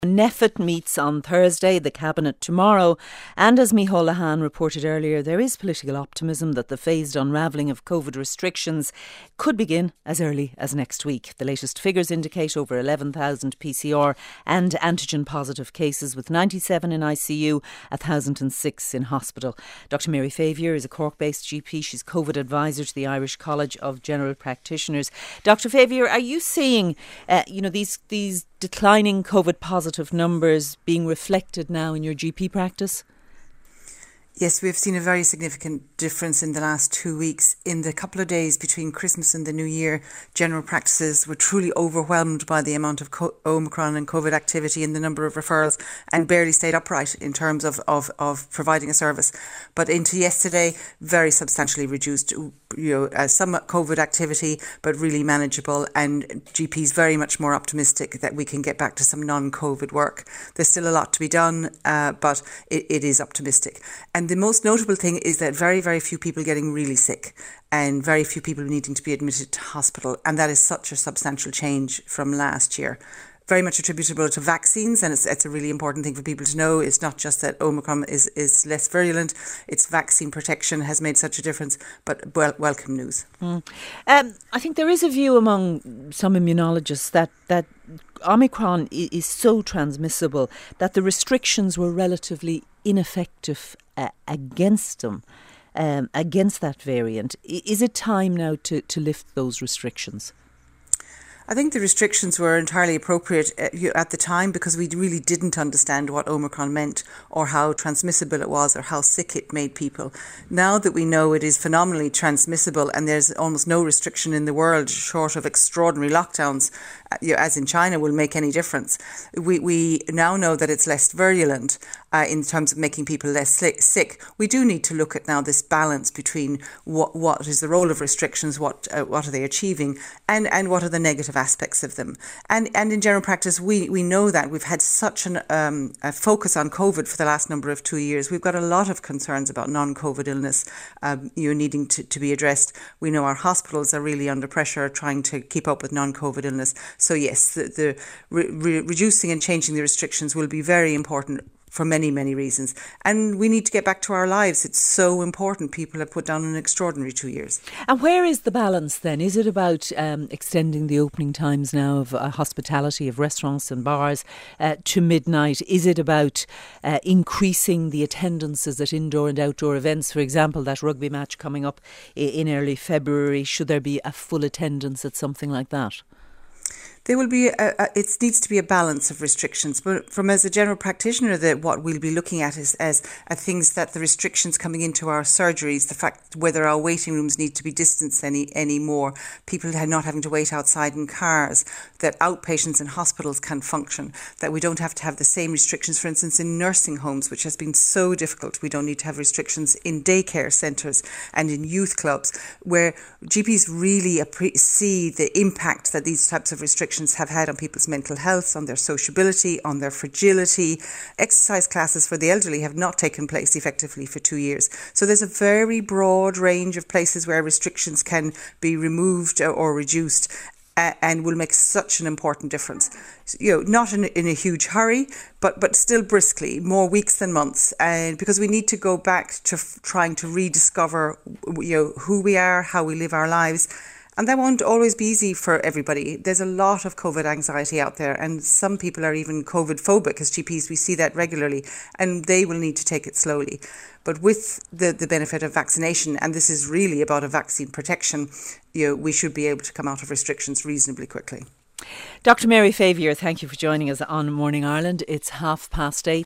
NPHET meets on Thursday, the Cabinet tomorrow, and as Micheál Lehane reported earlier, there is political optimism that the phased unravelling of COVID restrictions could begin as early as next week. The latest figures indicate over 11,000 PCR and antigen positive cases, with 97 in ICU, 1,006 in hospital. Dr Mary Favier is a Cork-based GP. She's COVID advisor to the Irish College of General Practitioners. Dr Favier, are you seeing these declining COVID positive numbers being reflected now in your GP practice? Yes, we've seen a very significant difference in the last 2 weeks. In the couple of days between Christmas and the New Year, general practices were truly overwhelmed by the amount of Omicron and COVID activity and the number of referrals, and barely stayed upright in terms of providing a service. But into yesterday, very substantially reduced, some COVID activity, but really manageable, and GPs very much more optimistic that we can get back to some non-COVID work. There's still a lot to be done, but it is optimistic. And the most notable thing is that very, very few people getting really sick and very few people needing to be admitted to hospital. And that is such a substantial change from last year. Very much attributable to vaccines, and it's a really important thing for people to know. It's not just that Omicron is less virulent, it's vaccine protection has made such a difference, but welcome news. I think there is a view among some immunologists that Omicron is so transmissible that the restrictions were relatively ineffective against them, against that variant. Is it time now to lift those restrictions? I think the restrictions were entirely appropriate at the time, because we really didn't understand what Omicron meant or how transmissible it was or how sick it made people. Now that we know it is phenomenally transmissible and there's almost no restriction in the world short of extraordinary lockdowns, as in China, will make any difference. We now know that it's less virulent in terms of making people less sick. We do need to look at now this balance between what is the role of restrictions, what are they achieving, and what are the negative aspects of them. And in general practice, we know that we've had such a focus on COVID for the last number of 2 years. We've got a lot of concerns about non-COVID illness needing to be addressed. We know our hospitals are really under pressure trying to keep up with non-COVID illness. So yes, the reducing and changing the restrictions will be very important for many, many reasons. And we need to get back to our lives. It's so important. People have put down an extraordinary 2 years. And where is the balance then? Is it about extending the opening times now of hospitality, of restaurants and bars to midnight? Is it about increasing the attendances at indoor and outdoor events? For example, that rugby match coming up in early February, should there be a full attendance at something like that? There will be it needs to be a balance of restrictions, but as a general practitioner, what we'll be looking at is as things that the restrictions coming into our surgeries, the fact whether our waiting rooms need to be distanced any more, people not having to wait outside in cars, that outpatients in hospitals can function, that we don't have to have the same restrictions, for instance, in nursing homes, which has been so difficult. We don't need to have restrictions in daycare centres and in youth clubs, where GPs really see the impact that these types of restrictions have had on people's mental health, on their sociability, on their fragility. Exercise classes for the elderly have not taken place effectively for 2 years. So there's a very broad range of places where restrictions can be removed or reduced, and will make such an important difference. Not in a huge hurry, but still briskly, more weeks than months, and because we need to go back to trying to rediscover who we are, how we live our lives. And that won't always be easy for everybody. There's a lot of COVID anxiety out there, and some people are even COVID phobic. As GPs, we see that regularly, and they will need to take it slowly. But with the benefit of vaccination, and this is really about a vaccine protection, we should be able to come out of restrictions reasonably quickly. Dr Mary Favier, thank you for joining us on Morning Ireland. It's 8:30.